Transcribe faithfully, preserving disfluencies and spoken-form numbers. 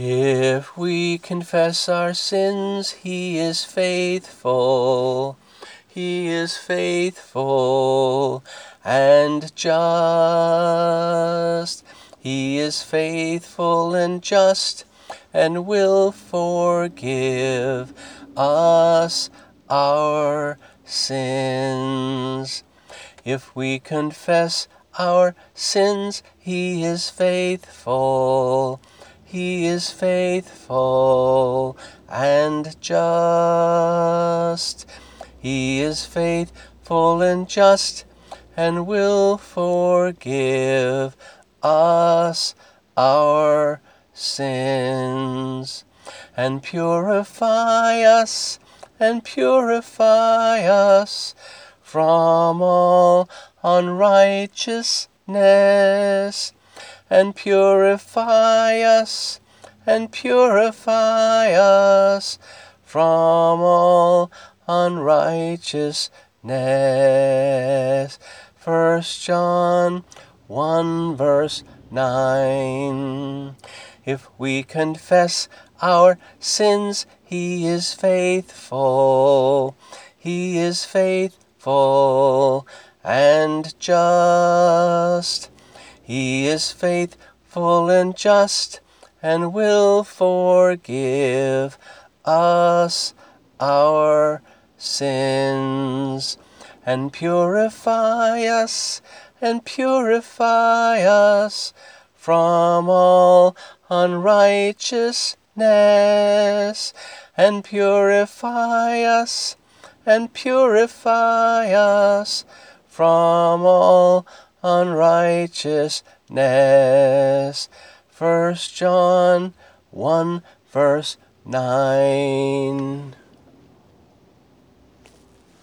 If we confess our sins, he is faithful. He is faithful and just. He is faithful and just and will forgive us our sins. If we confess our sins, he is faithful. He is faithful and just. He is faithful and just and will forgive us our sins and purify us and purify us from all unrighteousness, and purify us and purify us from all unrighteousness. First John one verse nine. If we confess our sins, he is faithful. He is faithful and just. He is faithful and just and will forgive us our sins and purify us and purify us from all unrighteousness, and purify us and purify us from all unrighteousness. First John one verse nine.